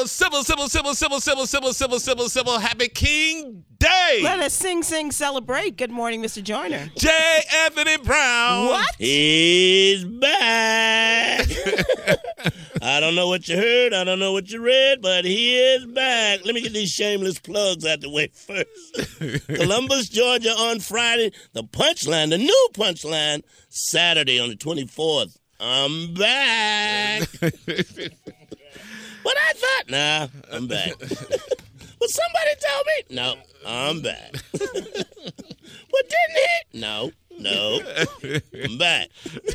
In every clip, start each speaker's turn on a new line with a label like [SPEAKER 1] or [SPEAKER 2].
[SPEAKER 1] Civil. Happy King Day.
[SPEAKER 2] Let us sing, celebrate. Good morning, Mr. Joyner.
[SPEAKER 1] J. Anthony Brown.
[SPEAKER 2] What?
[SPEAKER 3] He's back. I don't know what you heard. I don't know what you read, but he is back. Let me get these shameless plugs out the way first. Columbus, Georgia on Friday. The Punchline, the new Punchline, Saturday on the 24th. I'm back. But I thought, nah, I'm back. But somebody told me, no, I'm back. But didn't he? No, I'm back.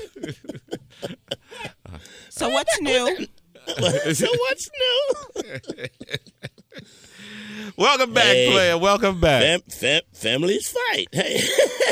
[SPEAKER 2] So what's new?
[SPEAKER 3] So what's new?
[SPEAKER 1] Welcome back, player. Welcome back.
[SPEAKER 3] Families fight. Hey.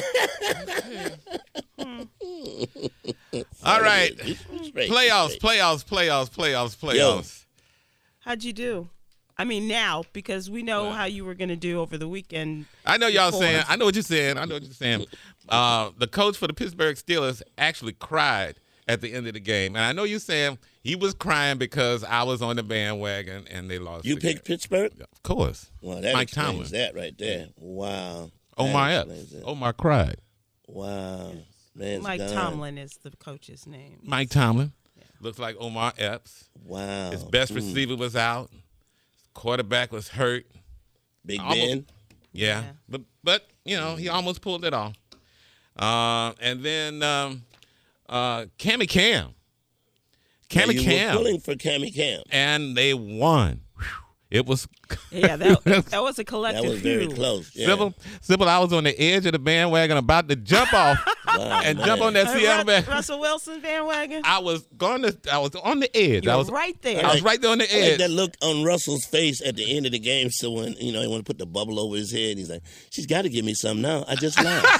[SPEAKER 1] All right.
[SPEAKER 3] Straight.
[SPEAKER 1] Playoffs.
[SPEAKER 2] How'd you do? I mean, now, because we know how you were going to do over the weekend.
[SPEAKER 1] I know y'all saying. I know what you're saying. The coach for the Pittsburgh Steelers actually cried at the end of the game. And I know you're saying he was crying because I was on the bandwagon and they lost.
[SPEAKER 3] You picked Pittsburgh?
[SPEAKER 1] Of course.
[SPEAKER 3] Well, that
[SPEAKER 1] Mike
[SPEAKER 3] explains
[SPEAKER 1] Tomlin.
[SPEAKER 3] that right there. Wow.
[SPEAKER 1] Omar Epps. Omar cried.
[SPEAKER 3] Wow. Man's
[SPEAKER 2] Mike
[SPEAKER 3] gone.
[SPEAKER 2] Tomlin is the coach's name.
[SPEAKER 1] Mike Tomlin. Looks like Omar Epps.
[SPEAKER 3] Wow.
[SPEAKER 1] His best receiver was out. His quarterback was hurt.
[SPEAKER 3] Big Ben.
[SPEAKER 1] Yeah. But you know, he almost pulled it off. And then Cammy Cam.
[SPEAKER 3] You were pulling for Cammy Cam.
[SPEAKER 1] And they won. It was
[SPEAKER 2] that was a collective.
[SPEAKER 3] That was very close. Yeah.
[SPEAKER 1] Sybil, I was on the edge of the bandwagon about to jump off jump on that Seattle bandwagon.
[SPEAKER 2] Russell Wilson bandwagon.
[SPEAKER 1] I was on the edge.
[SPEAKER 2] You
[SPEAKER 1] I
[SPEAKER 2] were
[SPEAKER 1] was
[SPEAKER 2] right there.
[SPEAKER 1] I was right there on the
[SPEAKER 3] I
[SPEAKER 1] edge.
[SPEAKER 3] like that look on Russell's face at the end of the game. So when he want to put the bubble over his head, he's like, "She's got to give me some now. I just lost."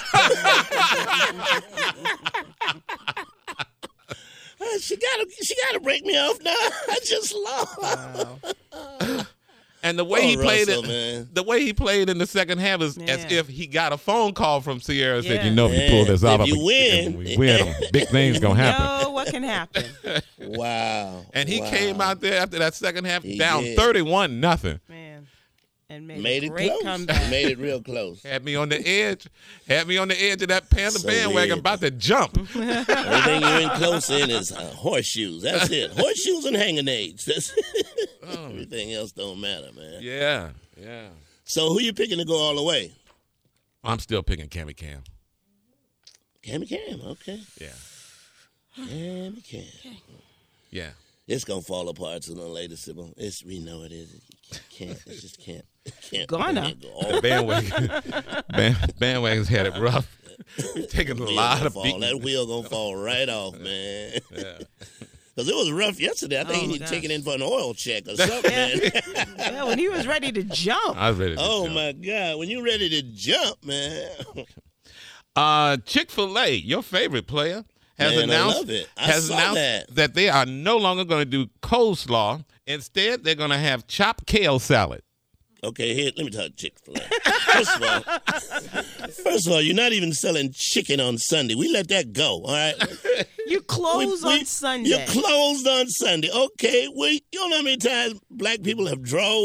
[SPEAKER 3] She gotta break me off now. I just lost.
[SPEAKER 2] Wow.
[SPEAKER 1] And the way he played
[SPEAKER 3] Russell,
[SPEAKER 1] it,
[SPEAKER 3] man.
[SPEAKER 1] the way he played in the second half is as if he got a phone call from Sierra and said,
[SPEAKER 2] Yeah.
[SPEAKER 1] if you pull this off,
[SPEAKER 3] If you win.
[SPEAKER 1] we win, big things gonna happen.
[SPEAKER 2] know what can happen.
[SPEAKER 3] Wow.
[SPEAKER 1] And he came out there after that second half
[SPEAKER 3] He
[SPEAKER 1] down
[SPEAKER 3] did.
[SPEAKER 1] 31-0.
[SPEAKER 2] Man. And made
[SPEAKER 3] Made
[SPEAKER 2] a
[SPEAKER 3] it
[SPEAKER 2] great
[SPEAKER 3] close.
[SPEAKER 2] comeback.
[SPEAKER 3] Made it real close.
[SPEAKER 1] Had me on the edge of that Panther
[SPEAKER 3] So
[SPEAKER 1] bandwagon
[SPEAKER 3] weird.
[SPEAKER 1] about to jump.
[SPEAKER 3] Everything you're in close in is horseshoes. That's it. Horseshoes and hanging aids. That's everything else don't matter, man.
[SPEAKER 1] Yeah.
[SPEAKER 3] So who you picking to go all the way?
[SPEAKER 1] I'm still picking Cammy Cam.
[SPEAKER 3] Cammy Cam, okay.
[SPEAKER 1] Yeah.
[SPEAKER 3] Cammy Cam.
[SPEAKER 1] Yeah.
[SPEAKER 3] It's gonna fall apart sooner or later, Sybil. We know it is. It can't. It just can't. It can't.
[SPEAKER 2] Gonna.
[SPEAKER 3] It can't go all
[SPEAKER 1] Bandwagon's had it rough. Taking a lot of
[SPEAKER 3] fall. That wheel gonna fall right off, man.
[SPEAKER 1] Yeah.
[SPEAKER 3] Because it was rough yesterday. I think he needed to take it in for an oil check or something, man.
[SPEAKER 2] Yeah, when he was ready to jump.
[SPEAKER 1] I was ready to jump.
[SPEAKER 3] My God. When you're ready to jump, man.
[SPEAKER 1] Chick-fil-A, your favorite player, has
[SPEAKER 3] Man, I
[SPEAKER 1] announced,
[SPEAKER 3] love it. I
[SPEAKER 1] has
[SPEAKER 3] saw
[SPEAKER 1] announced
[SPEAKER 3] that.
[SPEAKER 1] they are no longer going to do coleslaw. Instead, they're going to have chopped kale salad.
[SPEAKER 3] Okay, here, let me talk Chick-fil-A. First of all, you're not even selling chicken on Sunday. We let that go, all right?
[SPEAKER 2] You close on Sunday.
[SPEAKER 3] You're closed on Sunday. Okay, you don't know how many times black people have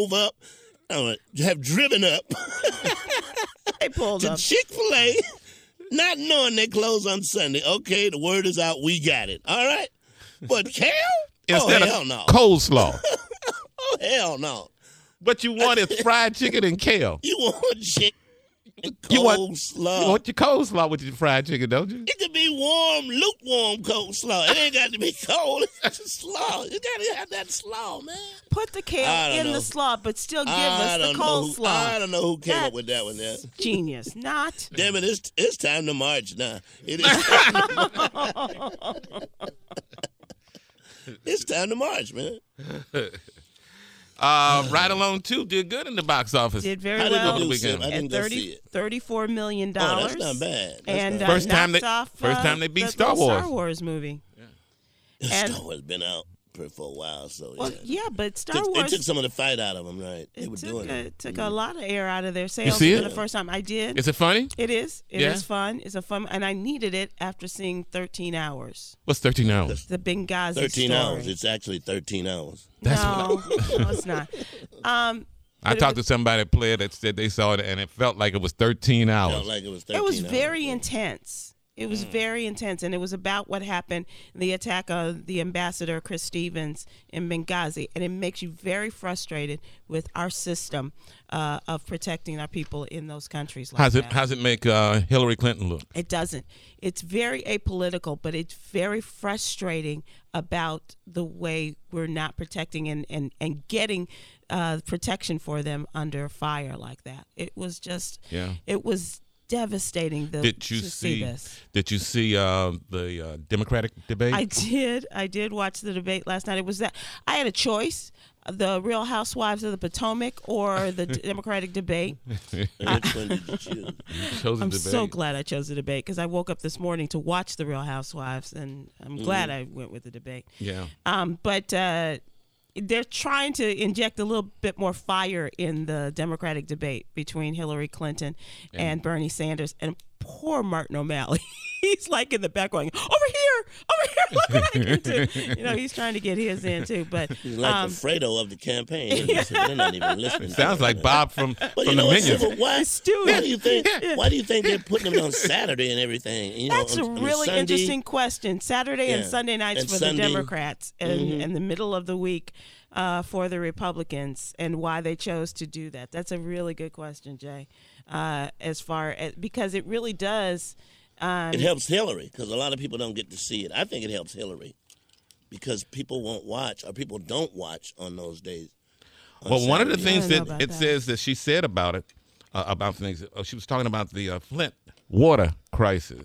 [SPEAKER 3] driven up
[SPEAKER 2] They pulled
[SPEAKER 3] to
[SPEAKER 2] up.
[SPEAKER 3] Chick-fil-A not knowing they close on Sunday. Okay, the word is out. We got it, all right? But kale?
[SPEAKER 1] Instead
[SPEAKER 3] hell
[SPEAKER 1] of
[SPEAKER 3] no.
[SPEAKER 1] coleslaw.
[SPEAKER 3] Oh, hell no.
[SPEAKER 1] What you want is fried chicken and kale.
[SPEAKER 3] You want chicken
[SPEAKER 1] You want your coleslaw with your fried chicken, don't you?
[SPEAKER 3] It could be warm, lukewarm coleslaw. It ain't got to be cold. It's just slaw. You got to have that slaw, man.
[SPEAKER 2] Put the kale in the slaw, but still give us the coleslaw.
[SPEAKER 3] I don't know who came up with that one there.
[SPEAKER 2] Genius. Not.
[SPEAKER 3] Damn it, it's time to march now. It is. It's time to march, man.
[SPEAKER 1] Ride Along 2 did good in the box office.
[SPEAKER 2] Did very
[SPEAKER 3] How did
[SPEAKER 2] well.
[SPEAKER 3] it do, Sim? I
[SPEAKER 2] At
[SPEAKER 3] didn't go see it.
[SPEAKER 2] $34 million.
[SPEAKER 3] Oh, that's not bad.
[SPEAKER 2] And
[SPEAKER 1] First time
[SPEAKER 2] knocked off
[SPEAKER 1] they beat
[SPEAKER 2] the
[SPEAKER 1] Star Wars.
[SPEAKER 2] Star Wars movie.
[SPEAKER 3] Star Wars been out. for a while. So
[SPEAKER 2] Well, yeah, but Star
[SPEAKER 3] It
[SPEAKER 2] Wars.
[SPEAKER 3] took some of the fight out of them, right? They were doing it.
[SPEAKER 2] It took a lot of air out of their sails
[SPEAKER 1] see
[SPEAKER 2] for
[SPEAKER 1] it?
[SPEAKER 2] the first time. I did.
[SPEAKER 1] Is it funny?
[SPEAKER 2] It is. It
[SPEAKER 1] Yeah?
[SPEAKER 2] is fun. It's a fun, and I needed it after seeing 13 Hours.
[SPEAKER 1] What's 13 hours?
[SPEAKER 2] The Benghazi
[SPEAKER 3] 13
[SPEAKER 2] story.
[SPEAKER 3] hours. It's actually 13 hours.
[SPEAKER 2] No, it's not.
[SPEAKER 1] I talked to somebody, a player, that said they saw it and it felt like it was 13 hours.
[SPEAKER 3] Felt like it was 13
[SPEAKER 2] It was
[SPEAKER 3] hours.
[SPEAKER 2] very intense. It was very intense, and it was about what happened, the attack of the ambassador, Chris Stevens, in Benghazi. And it makes you very frustrated with our system of protecting our people in those countries. Like that.
[SPEAKER 1] How's it make Hillary Clinton look?
[SPEAKER 2] It doesn't. It's very apolitical, but it's very frustrating about the way we're not protecting and getting protection for them under fire like that. It was just, it was devastating
[SPEAKER 1] Did you
[SPEAKER 2] to see this.
[SPEAKER 1] Did you see the Democratic debate?
[SPEAKER 2] I did watch the debate last night. It was that I had a choice: the Real Housewives of the Potomac or the Democratic debate.
[SPEAKER 3] Which one did you choose?
[SPEAKER 1] Chose the
[SPEAKER 2] I'm
[SPEAKER 1] debate.
[SPEAKER 2] so glad I chose the debate because I woke up this morning to watch the Real Housewives, and I'm glad I went with the debate.
[SPEAKER 1] Yeah.
[SPEAKER 2] But they're trying to inject a little bit more fire in the Democratic debate between Hillary Clinton and Bernie Sanders. And poor Martin O'Malley, he's like in the back going, over here, what can I do too? You know, he's trying to get his in too. But
[SPEAKER 3] He's like the Fredo of the campaign. They're not even listening.
[SPEAKER 1] Sounds like Bob from
[SPEAKER 3] But
[SPEAKER 1] the
[SPEAKER 3] you know what,
[SPEAKER 1] Minions.
[SPEAKER 3] Sybil, why do you think? Why do you think they're putting them on Saturday and everything? You know,
[SPEAKER 2] that's a really
[SPEAKER 3] Sunday,
[SPEAKER 2] interesting question. Saturday and
[SPEAKER 3] Yeah.
[SPEAKER 2] Sunday nights
[SPEAKER 3] And
[SPEAKER 2] for
[SPEAKER 3] Sunday.
[SPEAKER 2] the Democrats, and in the middle of the week for the Republicans, and why they chose to do that. That's a really good question, Jay. As far as, because it really does.
[SPEAKER 3] It helps Hillary because a lot of people don't get to see it. I think it helps Hillary because people won't watch or people don't watch on those days.
[SPEAKER 1] Well, one of the things
[SPEAKER 2] I don't know
[SPEAKER 1] that
[SPEAKER 2] about
[SPEAKER 1] it
[SPEAKER 2] that.
[SPEAKER 1] says that she said about it, about things, she was talking about the Flint water crisis,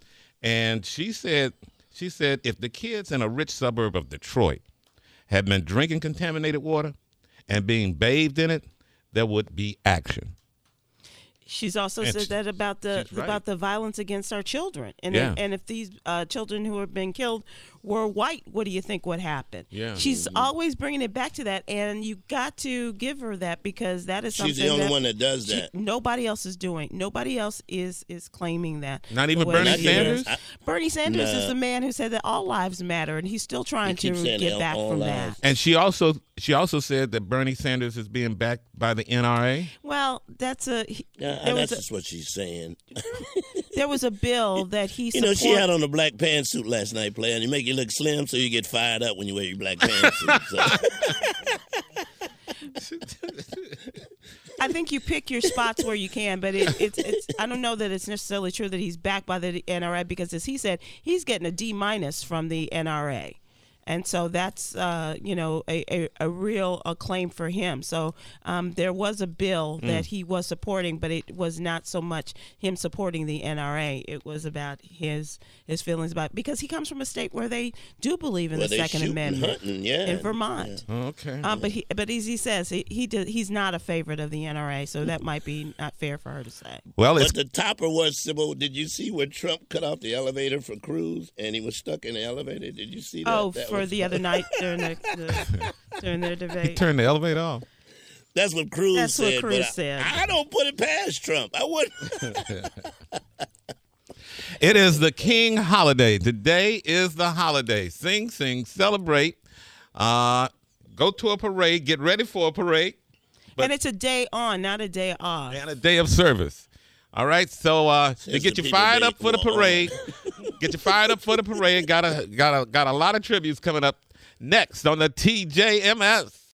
[SPEAKER 1] and she said if the kids in a rich suburb of Detroit had been drinking contaminated water and being bathed in it, there would be action.
[SPEAKER 2] She's also
[SPEAKER 1] And
[SPEAKER 2] said that about the
[SPEAKER 1] she's right.
[SPEAKER 2] about the violence against our children, and
[SPEAKER 1] Yeah.
[SPEAKER 2] and if these children who have been killed were white, what do you think would happen?
[SPEAKER 1] Yeah.
[SPEAKER 2] She's always bringing it back to that, and you got to give her that because that is something
[SPEAKER 3] She's the only
[SPEAKER 2] that
[SPEAKER 3] one that does
[SPEAKER 2] she-
[SPEAKER 3] that.
[SPEAKER 2] nobody else is doing. Nobody else is claiming that.
[SPEAKER 1] Not
[SPEAKER 2] the
[SPEAKER 1] even
[SPEAKER 2] way
[SPEAKER 1] Bernie
[SPEAKER 2] she
[SPEAKER 1] Sanders?
[SPEAKER 2] is. Bernie Sanders is
[SPEAKER 3] Nah.
[SPEAKER 2] the man who said that all lives matter, and he's still trying
[SPEAKER 3] He
[SPEAKER 2] to
[SPEAKER 3] keeps saying
[SPEAKER 2] get
[SPEAKER 3] that
[SPEAKER 2] back
[SPEAKER 3] all
[SPEAKER 2] from
[SPEAKER 3] lives.
[SPEAKER 2] that.
[SPEAKER 1] And she also said that Bernie Sanders is being backed by the NRA.
[SPEAKER 2] Well, that's a
[SPEAKER 3] Yeah,
[SPEAKER 2] there
[SPEAKER 3] that's
[SPEAKER 2] was
[SPEAKER 3] just what she's saying.
[SPEAKER 2] there was a bill that he
[SPEAKER 3] You know, she
[SPEAKER 2] support-
[SPEAKER 3] had on a black pantsuit last night, player, and you make you look slim, so you get fired up when you wear your black pantsuit. So.
[SPEAKER 2] I think you pick your spots where you can, but it's I don't know that it's necessarily true that he's backed by the NRA because, as he said, he's getting a D- from the NRA. And so that's, a real claim for him. So there was a bill that he was supporting, but it was not so much him supporting the NRA. It was about his feelings about, because he comes from a state where they do believe in
[SPEAKER 3] Where
[SPEAKER 2] the
[SPEAKER 3] they
[SPEAKER 2] Second
[SPEAKER 3] shooting,
[SPEAKER 2] Amendment
[SPEAKER 3] hunting, yeah.
[SPEAKER 2] in Vermont.
[SPEAKER 1] Okay.
[SPEAKER 2] But as he says, he's not a favorite of the NRA, so that might be not fair for her to say.
[SPEAKER 1] Well, it's
[SPEAKER 3] But the topper was, Sybil, did you see where Trump cut off the elevator for Cruz and he was stuck in the elevator? Did you see that?
[SPEAKER 2] Oh,
[SPEAKER 3] That
[SPEAKER 2] for
[SPEAKER 3] was-
[SPEAKER 2] the other night during during their
[SPEAKER 1] he
[SPEAKER 2] debate.
[SPEAKER 1] turned the elevator off.
[SPEAKER 3] That's what Cruz
[SPEAKER 2] That's what
[SPEAKER 3] said.
[SPEAKER 2] Cruz
[SPEAKER 3] but
[SPEAKER 2] said.
[SPEAKER 3] I don't put it past Trump. I wouldn't.
[SPEAKER 1] It is the King holiday. Today is the holiday. Sing, celebrate. Go to a parade. Get ready for a parade.
[SPEAKER 2] And it's a day on, not a day off.
[SPEAKER 1] And a day of service. All right, so to
[SPEAKER 3] Says
[SPEAKER 1] get
[SPEAKER 3] the
[SPEAKER 1] you
[SPEAKER 3] people
[SPEAKER 1] fired
[SPEAKER 3] day
[SPEAKER 1] up for the
[SPEAKER 3] go on.
[SPEAKER 1] parade, get you fired up for the parade. Got a lot of tributes coming up next on the TJMS.